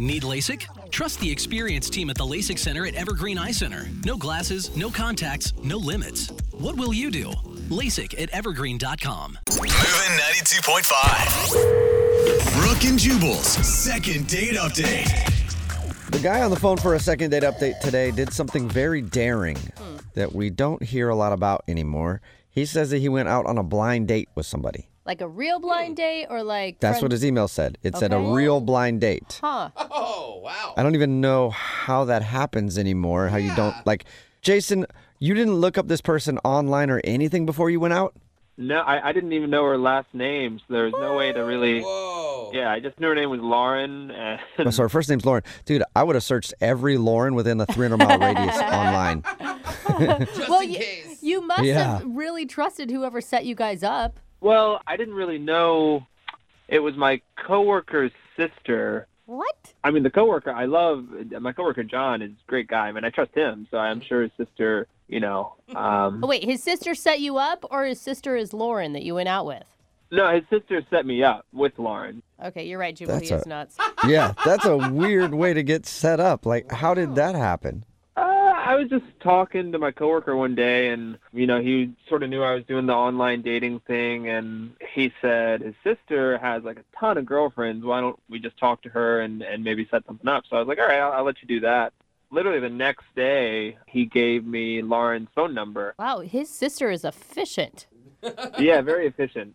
Need LASIK? Trust the experienced team at the LASIK Center at Evergreen Eye Center. No glasses, no contacts, no limits. What will you do? LASIK at evergreen.com. Moving 92.5. Brooke and Jubal's second date update. The guy on the phone for a second date update today did something very daring that we don't hear a lot about anymore. He says that he went out on a blind date with somebody. Like a real blind date or like... That's what his email said. It said a real blind date. Huh. Oh, wow. I don't even know how that happens anymore, how you don't... Like, Jason, you didn't look up this person online or anything before you went out? No, I didn't even know her last name, so there was no way to really... Whoa. Yeah, I just knew her name was Lauren. And... Oh, so her first name's Lauren. Dude, I would have searched every Lauren within the 300-mile radius online. Well, in case. you must Yeah. have really trusted whoever set you guys up. Well, I didn't really know it was my coworker's sister. What? I mean, the coworker I love, my coworker John is a great guy. I mean, I trust him, so I'm sure his sister, Oh, wait, his sister set you up or his sister is Lauren that you went out with? No, his sister set me up with Lauren. Okay, you're right, Jubilee is nuts. Yeah, that's a weird way to get set up. Like, how did that happen? I was just talking to my coworker one day, and, he sort of knew I was doing the online dating thing, and he said his sister has, like, a ton of girlfriends. Why don't we just talk to her and maybe set something up? So I was like, all right, I'll let you do that. Literally the next day, he gave me Lauren's phone number. Wow, his sister is efficient. Yeah, very efficient.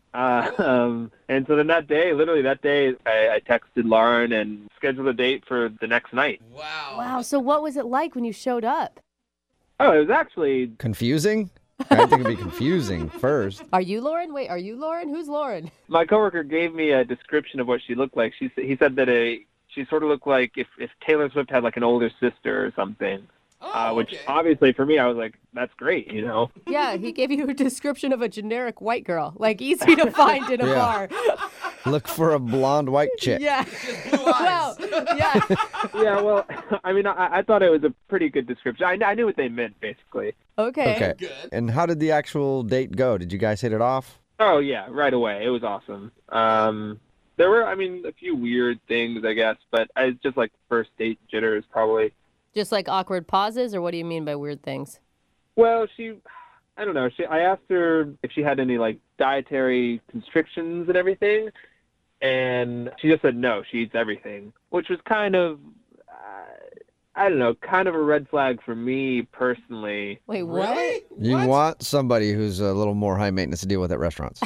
And so then literally that day, I texted Lauren and scheduled a date for the next night. Wow, so what was it like when you showed up? Oh, it was actually... Confusing? I think it'd be confusing first. Are you Lauren? Wait, are you Lauren? Who's Lauren? My coworker gave me a description of what she looked like. He said that she sort of looked like if Taylor Swift had like an older sister or something. Which obviously for me, I was like, that's great, Yeah, he gave you a description of a generic white girl, like easy to find in a bar. Look for a blonde white chick. Yeah. Blue eyes. Wow. Yeah. Yeah, well, I mean, I thought it was a pretty good description. I knew what they meant, basically. Okay. Good. And how did the actual date go? Did you guys hit it off? Oh, yeah, right away. It was awesome. There were, a few weird things, I guess, but it's just like first date jitters, probably. Just like awkward pauses, or what do you mean by weird things? Well, I don't know. I asked her if she had any, like, dietary constrictions and everything, and she just said no, she eats everything, which was kind of, kind of a red flag for me personally. Wait, what? Really? You want somebody who's a little more high maintenance to deal with at restaurants.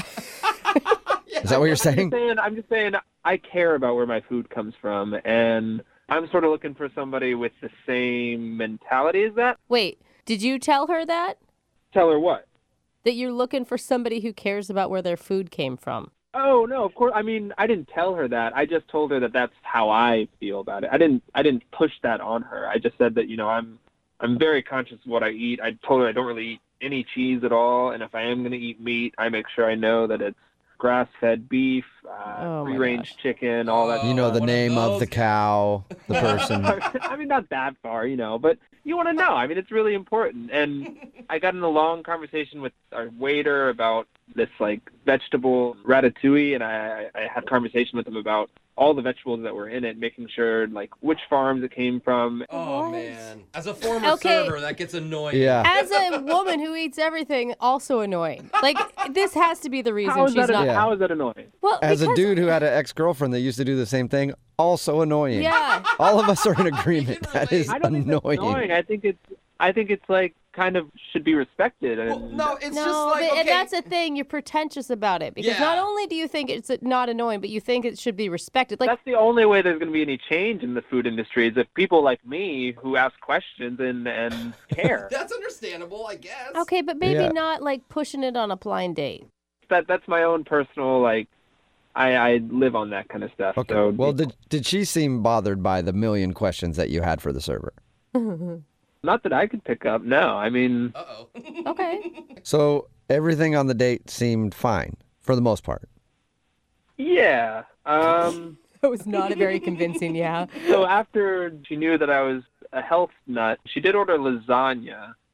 Is that what you're saying? I'm just saying I care about where my food comes from, and I'm sort of looking for somebody with the same mentality as that. Wait, did you tell her that? Tell her what? That you're looking for somebody who cares about where their food came from? Oh, no, of course. I didn't tell her that. I just told her that that's how I feel about it. I didn't push that on her. I just said that, I'm very conscious of what I eat. I told her I don't really eat any cheese at all, and if I am going to eat meat, I make sure I know that it's grass-fed beef, free-range chicken, all that. You know the one of name of those the cow, the person. Not that far, but you want to know. It's really important. And I got in a long conversation with our waiter about this, like, vegetable ratatouille, and I had a conversation with him about all the vegetables that were in it, making sure, like, which farms it came from. Oh, man. As a former server, that gets annoying. Yeah. As a woman who eats everything, also annoying. Like, this has to be the reason How is she's not... How is that annoying? Well, As a because- dude who had an ex-girlfriend that used to do the same thing, also annoying. Yeah. All of us are in agreement. That is I don't think that's annoying. annoying. I think it's like kind of should be respected. And Well, no, it's No, just like, but, okay. and that's the thing. You're pretentious about it because Yeah. not only do you think it's not annoying, but you think it should be respected. Like, that's the only way there's going to be any change in the food industry is if people like me who ask questions and care. That's understandable, I guess. okay, but maybe Yeah. not like pushing it on a blind date. That's my own personal, like, I live on that kind of stuff. Okay. So Well, did she seem bothered by the million questions that you had for the server? not that I could pick up. No, Uh-oh. Okay. So everything on the date seemed fine for the most part. yeah. That was not a very convincing, yeah. So after she knew that I was a health nut, she did order lasagna.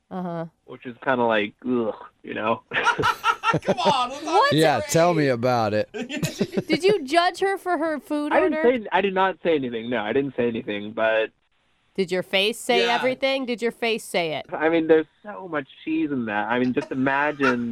which is kind of like, ugh, you know? Come on. Let's What? Yeah, tell me about it. Did you judge her for her food order? I did not say anything. No, I didn't say anything, but Did your face say Yeah. everything? Did your face say it? I mean, there's so much cheese in that. I mean, just imagine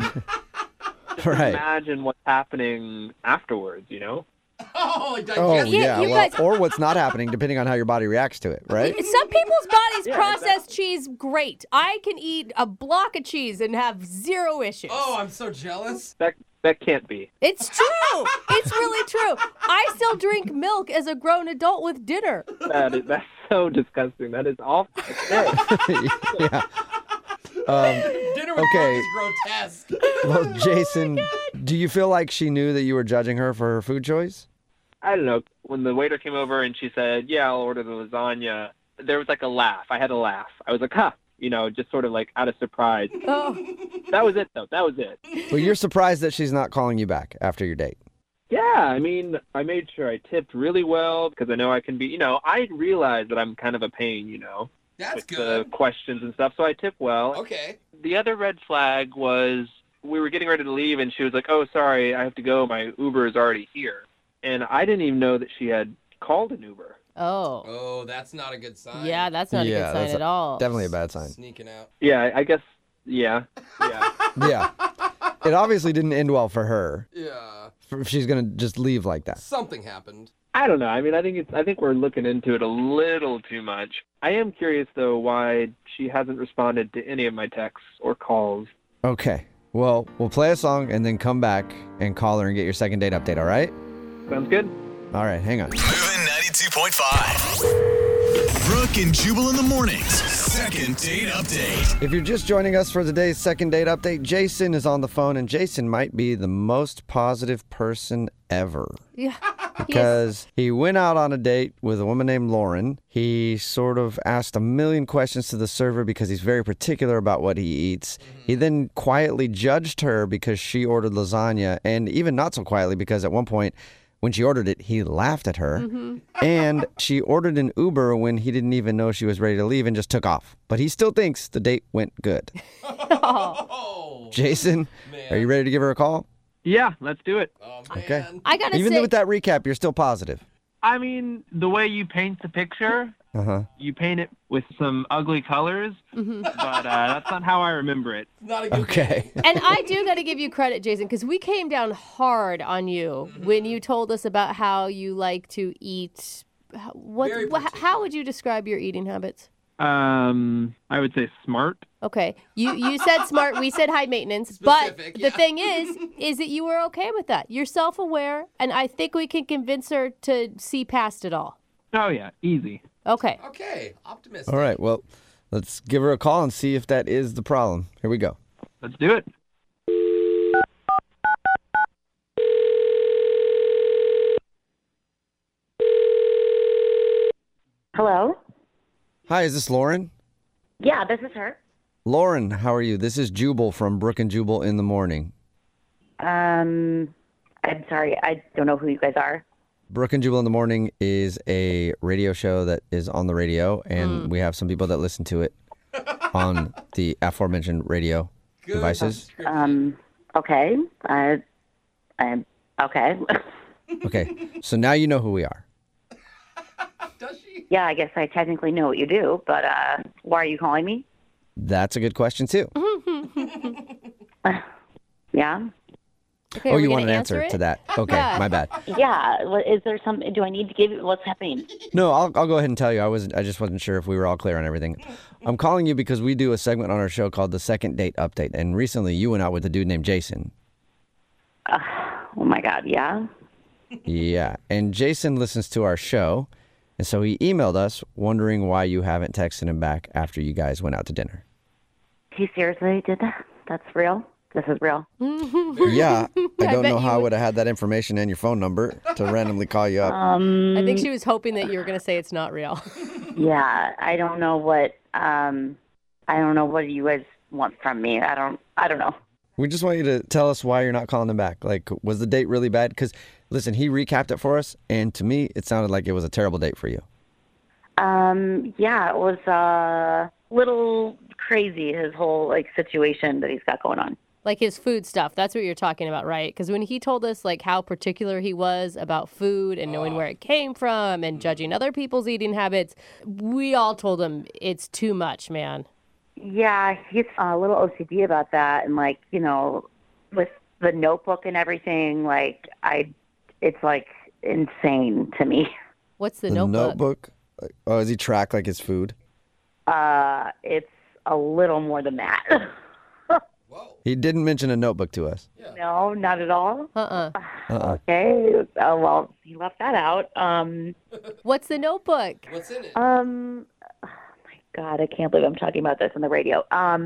what's happening afterwards, you know? Oh, Oh, digest- yeah. you Well, guys- or what's not happening, depending on how your body reacts to it, right? Some people's bodies Yeah, process cheese great. I can eat a block of cheese and have zero issues. Oh, I'm so jealous. That can't be. It's true. It's really true. I still drink milk as a grown adult with dinner. That's so disgusting. That is awful. Yeah. Dinner with Okay. Mark is grotesque. Well, Jason, do you feel like she knew that you were judging her for her food choice? I don't know. When the waiter came over and she said, "Yeah, I'll order the lasagna," there was like a laugh. I had a laugh. I was like, "Huh," you know, just sort of like out of surprise. Oh, That was it, though. That was it. Well, you're surprised that she's not calling you back after your date. Yeah, I mean, I made sure I tipped really well because I know I can be, you know, I realize that I'm kind of a pain, you know, That's with good. the questions and stuff, so I tip well. Okay. The other red flag was we were getting ready to leave, and she was like, "Oh, sorry, I have to go. My Uber is already here." And I didn't even know that she had called an Uber. oh. Oh, that's not a good sign. Yeah, that's not a good sign that's at all. Definitely a bad sign. Sneaking out. Yeah, I guess, yeah. Yeah. It obviously didn't end well for her Yeah. if she's going to just leave like that. Something happened. I don't know. I mean, I think we're looking into it a little too much. I am curious, though, why she hasn't responded to any of my texts or calls. Okay. Well, we'll play a song and then come back and call her and get your second date update, all right? Sounds good? All right, hang on. Moving 92.5. Brooke and Jubal in the mornings. Second date update. If you're just joining us for today's second date update, Jason is on the phone, and Jason might be the most positive person ever. Yeah. Because he went out on a date with a woman named Lauren. He sort of asked a million questions to the server because he's very particular about what he eats. He then quietly judged her because she ordered lasagna, and even not so quietly because at one point when she ordered it, he laughed at her. And she ordered an Uber when he didn't even know she was ready to leave and just took off. But he still thinks the date went good. Oh. Jason, Man. are you ready to give her a call? Yeah, let's do it. Oh, man. Okay. I gotta Even say, with that recap, you're still positive. I mean, the way you paint the picture, you paint it with some ugly colors, but that's not how I remember it. Not a good Okay. and I do got to give you credit, Jason, because we came down hard on you when you told us about how you like to eat. Very How would you describe your eating habits? I would say smart. Okay, you said smart. We said high maintenance. But Specific, the yeah. thing is that you were okay with that. You're self-aware, and I think we can convince her to see past it all. Oh, yeah, easy. Okay. Okay. Optimistic. All right. Well, let's give her a call and see if that is the problem. Here we go. Let's do it. Hello? Hi, is this Lauren? Yeah, this is her. Lauren, how are you? This is Jubal from Brooke and Jubal in the Morning. I'm sorry, I don't know who you guys are. Brooke and Jubal in the Morning is a radio show that is on the radio, and we have some people that listen to it on the aforementioned radio Good devices. Okay. I'm okay. Okay, so now you know who we are. Does she? Yeah, I guess I technically know what you do, but why are you calling me? That's a good question, too. Yeah? Okay, Oh, are we you want gonna an answer it? to that? Okay, Yeah. my bad. Yeah. Is there some? Do I need to give you what's happening? No, I'll go ahead and tell you. I just wasn't sure if we were all clear on everything. I'm calling you because we do a segment on our show called the Second Date Update, and recently you went out with a dude named Jason. Oh my God, yeah? Yeah, and Jason listens to our show, and so he emailed us wondering why you haven't texted him back after you guys went out to dinner. He seriously did that? That's real? This is real? Yeah, I don't bet know you how I would- would have had that information and your phone number to randomly call you up. I think she was hoping that you were going to say it's not real. Yeah, I don't know what you guys want from me. I don't know. We just want you to tell us why you're not calling him back. Like, was the date really bad? Because, listen, he recapped it for us, and to me, it sounded like it was a terrible date for you. Yeah, it was a little crazy, his whole like situation that he's got going on. Like his food stuff. That's what you're talking about, right? Because when he told us like how particular he was about food and knowing where it came from and judging other people's eating habits, we all told him it's too much, man. Yeah, he's a little OCD about that, and like, you know, with the Notebook and everything, like it's like insane to me. What's the The Notebook? Notebook? Oh, does he track like his food? It's a little more than that. Whoa. He didn't mention a notebook to us. No, not at all. Uh-uh. Okay, well, he left that out. What's the Notebook? What's in it? Oh my God, I can't believe I'm talking about this on the radio.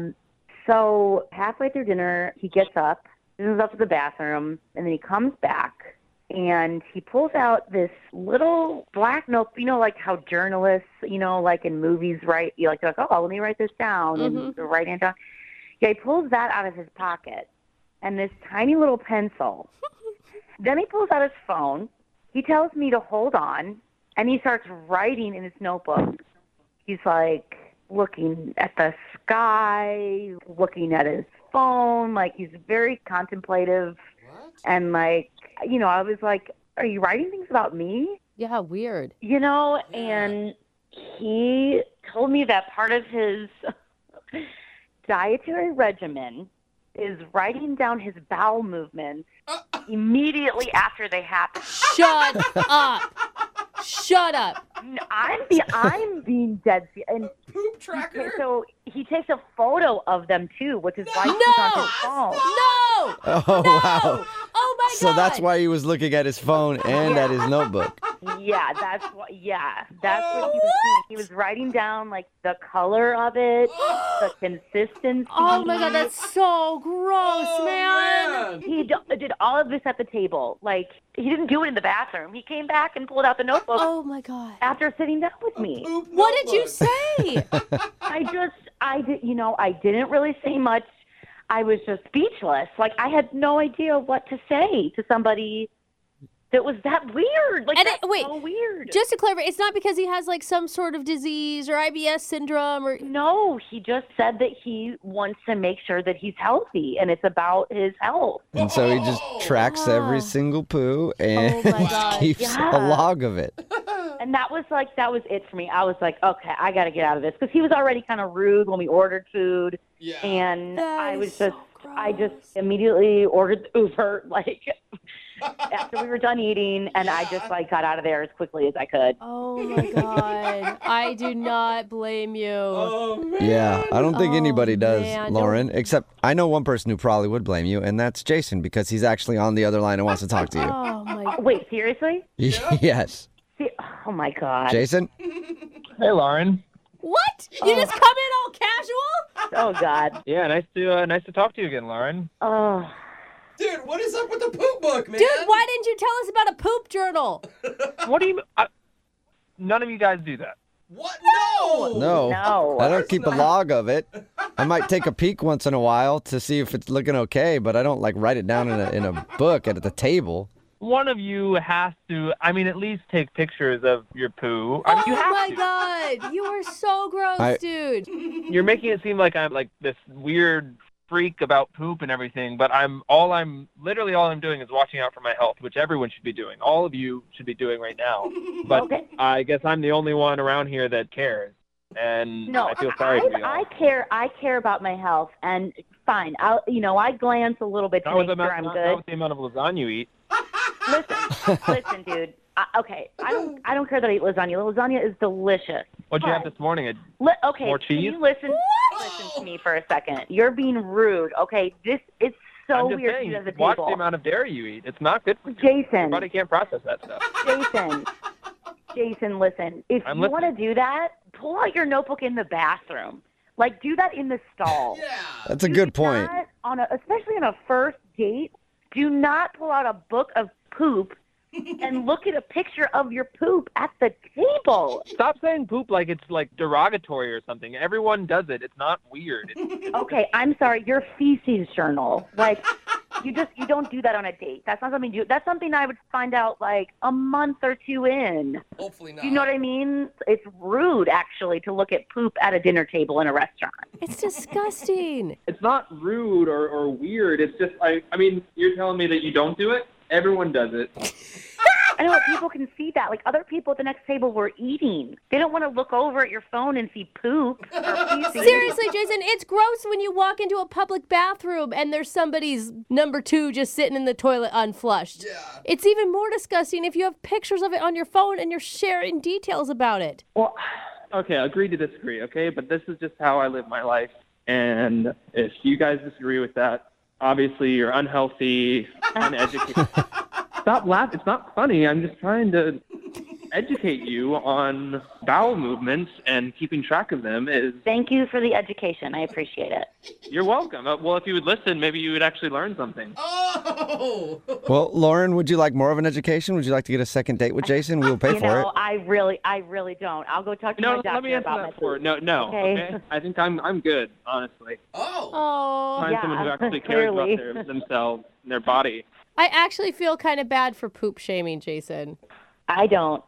So halfway through dinner, he gets up, goes up to the bathroom, and then he comes back, and he pulls out this little black note. You know, like how journalists, you know, like in movies, write. You like, they're like, oh, let me write this down, and they're writing it down. Yeah, he pulls that out of his pocket, and this tiny little pencil. Then he pulls out his phone. He tells me to hold on, and he starts writing in his notebook. He's like looking at the sky, looking at his phone, like he's very contemplative. What? And like, you know, I was like, are you writing things about me? Yeah, weird. You know, and he told me that part of his dietary regimen is writing down his bowel movements immediately after they happen. Shut up. Shut up. I'm being dead serious. And Poop tracker? so he takes a photo of them too, which is why No! he's on his phone. No! Oh, No! wow. Oh my So God. that's why he was looking at his phone and at his notebook. Yeah, that's what he was doing. He was writing down like the color of it, the consistency. Oh my God, that's so gross, Oh, man. He did all of this at the table. Like, he didn't do it in the bathroom. He came back and pulled out the notebook Oh my God. after sitting down with me. Poop What did you notebook. say? I didn't really say much. I was just speechless. Like, I had no idea what to say to somebody that was that weird. Like, And that's wait, so weird. Just to clarify, it's not because he has like some sort of disease or IBS syndrome or No, he just said that he wants to make sure that he's healthy, and it's about his health. And so he just tracks every Oh. single poo and Oh my God. keeps Yeah. a log of it. And that was it for me. I was like, okay, I got to get out of this, because he was already kind of rude when we ordered food, Yeah. and That I is was so I gross. just immediately ordered the Uber, like after we were done eating, and I just like got out of there as quickly as I could. Oh my God. I do not blame you. Oh, man. Yeah, I don't think Oh, anybody does, man. Lauren, except I know one person who probably would blame you, and that's Jason, because he's actually on the other line and wants to talk to you. Oh my Wait, seriously? Yes. Oh my God. Jason? Hey, Lauren. What? You just come in all casual? Oh God. Yeah, nice to talk to you again, Lauren. Oh. Dude, what is up with the poop book, man? Dude, why didn't you tell us about a poop journal? What do you? None of you guys do that. What? No! No. I don't keep a log of it. I might take a peek once in a while to see if it's looking okay, but I don't like write it down in a book at the table. One of you has to, at least take pictures of your poo. You Oh have my to. God. You are so gross, dude. You're making it seem like I'm like this weird freak about poop and everything, but all I'm doing is watching out for my health, which everyone should be doing. All of you should be doing right now. But Okay. I guess I'm the only one around here that cares. And No, I feel sorry for you. I care about my health, and fine. I glance a little bit to Not with make the sure I'm not good. with the amount of lasagna you eat. Listen, dude. Okay, I don't care that I eat lasagna. Lasagna is delicious. What'd you have But- this morning? Okay, More can cheese? you listen to me for a second? You're being rude. Okay, this is so I'm just weird saying, to do as a watch table. the amount of dairy you eat. It's not good for you. Your Jason, body can't process that stuff. Jason, listen. If I'm you want to listening. do that, pull out your notebook in the bathroom. Like, do that in the stall. Yeah. That's a good Do point. not, especially on a first date, do not pull out a book of poop and look at a picture of your poop at the table. Stop saying poop like it's like derogatory or something. Everyone does it. It's not weird. Okay, I'm sorry, your feces journal. Like, you don't do that on a date. That's not something you do. That's something I would find out like a month or two in. Hopefully not. Do you know what I mean? It's rude, actually, to look at poop at a dinner table in a restaurant. It's disgusting. It's not rude or weird. It's just, I mean, you're telling me that you don't do it? Everyone does it. I know people can see that. Like other people at the next table were eating. They don't want to look over at your phone and see poop. Seriously, Jason, it's gross when you walk into a public bathroom and there's somebody's number 2 just sitting in the toilet unflushed. Yeah. It's even more disgusting if you have pictures of it on your phone and you're sharing details about it. Well, okay, agree to disagree, okay? But this is just how I live my life. And if you guys disagree with that, obviously you're unhealthy, uneducated. Stop laughing. It's not funny. I'm just trying to educate you on bowel movements, and keeping track of them is... Thank you for the education. I appreciate it. You're welcome. Well, if you would listen, maybe you would actually learn something. Oh! Well, Lauren, would you like more of an education? Would you like to get a second date with Jason? We'll pay for it. I really don't. I'll go talk to my doctor let me answer about that my for food. No. Okay. I think I'm good, honestly. Oh! Oh. Find someone who actually cares clearly. about themselves and their body. I actually feel kind of bad for poop shaming, Jason. I don't.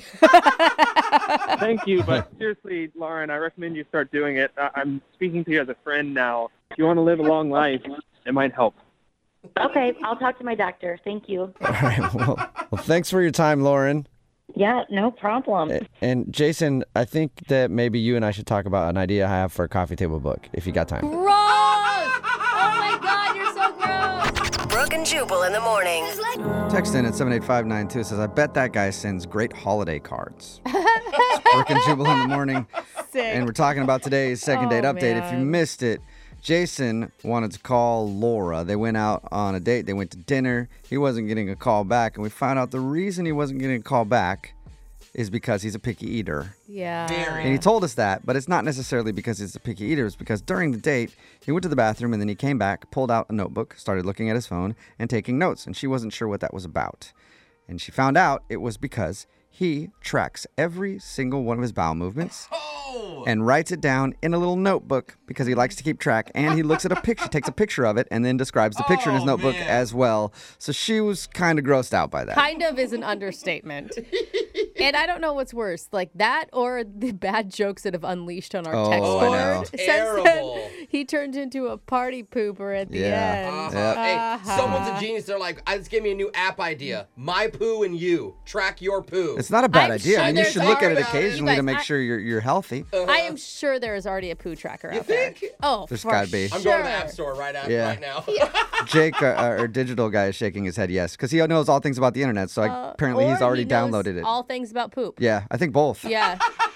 Thank you, but seriously, Lauren, I recommend you start doing it. I'm speaking to you as a friend now. If you want to live a long life, it might help. Okay, I'll talk to my doctor. Thank you. All right. Well, thanks for your time, Lauren. Yeah, no problem. And Jason, I think that maybe you and I should talk about an idea I have for a coffee table book, if you got time. Gross! Oh my God, you're so gross! Brooke and Jubal in the morning. Text in at 78592 says, I bet that guy sends great holiday cards. It's Brooke and Jubal in the morning. Sick. And we're talking about today's second date update. If you man. missed it, Jason wanted to call Laura. They went out on a date. They went to dinner. He wasn't getting a call back. And we found out the reason he wasn't getting a call back is because he's a picky eater. Yeah. Very. And he told us that, but it's not necessarily because he's a picky eater. It's because during the date, he went to the bathroom and then he came back, pulled out a notebook, started looking at his phone and taking notes. And she wasn't sure what that was about. And she found out it was because he tracks every single one of his bowel movements and writes it down in a little notebook because he likes to keep track. And he looks at a picture, takes a picture of it, and then describes the picture in his notebook as well. So she was kind of grossed out by that. Kind of is an understatement. And I don't know what's worse, like that or the bad jokes that have unleashed on our text I board. know. Since Terrible. then, he turned into a party pooper at the end. Yeah. Hey, someone's a genius. They're like, just give me a new app idea. My poo and you. Track your poo. It's not a bad I'm idea. sure I mean, you there's should look at it already- occasionally You to guys, make sure you're healthy. I am sure there is already a poo tracker You out there. think? Oh, There's for gotta be. I'm sure. going to the app store right now. Jake, our digital guy, is shaking his head yes because he knows all things about the internet. So apparently he's Or already he knows downloaded it. All things about poop. Yeah, I think both. Yeah.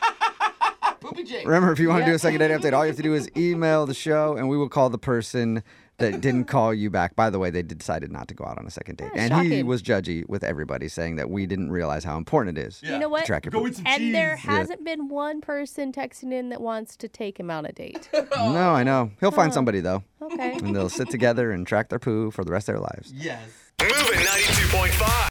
Poopy Jake. Remember, if you want to do a second date update, all you have to do is email the show, and we will call the person that didn't call you back. By the way, they decided not to go out on a second date. And he shocking. was judgy with everybody, saying that we didn't realize how important it is You know what? to track your poop. And there hasn't been one person texting in that wants to take him on a date. No, I know. He'll find somebody, though. Okay. And they'll sit together and track their poo for the rest of their lives. Yes. Moving 92.5.